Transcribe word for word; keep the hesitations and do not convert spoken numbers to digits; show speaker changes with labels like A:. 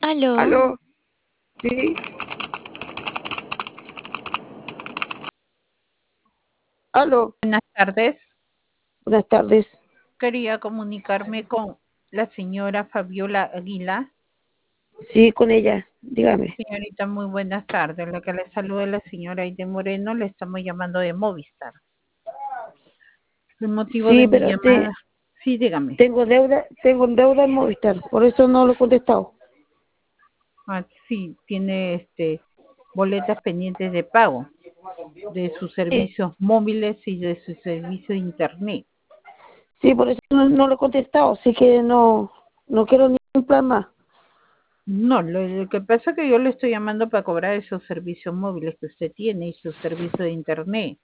A: Aló,
B: Aló, sí, aló,
A: buenas tardes.
B: buenas tardes.
A: Quería comunicarme con la señora Fabiola Aguilar.
B: Sí, con ella, dígame.
A: Señorita, muy buenas tardes. La que le saluda es la señora Aide Moreno. Le estamos llamando de Movistar. El motivo de
B: Sí,
A: mi
B: pero te,
A: llamada. Sí, dígame.
B: tengo deuda, tengo deuda en Movistar, por eso no lo he contestado.
A: Ah, sí, tiene este boletas pendientes de pago de sus
B: Sí,
A: servicios móviles y de su servicio de internet.
B: sí, por eso no, no lo he contestado, así que no, no quiero ningún plan más.
A: No, lo, lo que pasa es que yo le estoy llamando para cobrar esos servicios móviles que usted tiene y su servicio de internet.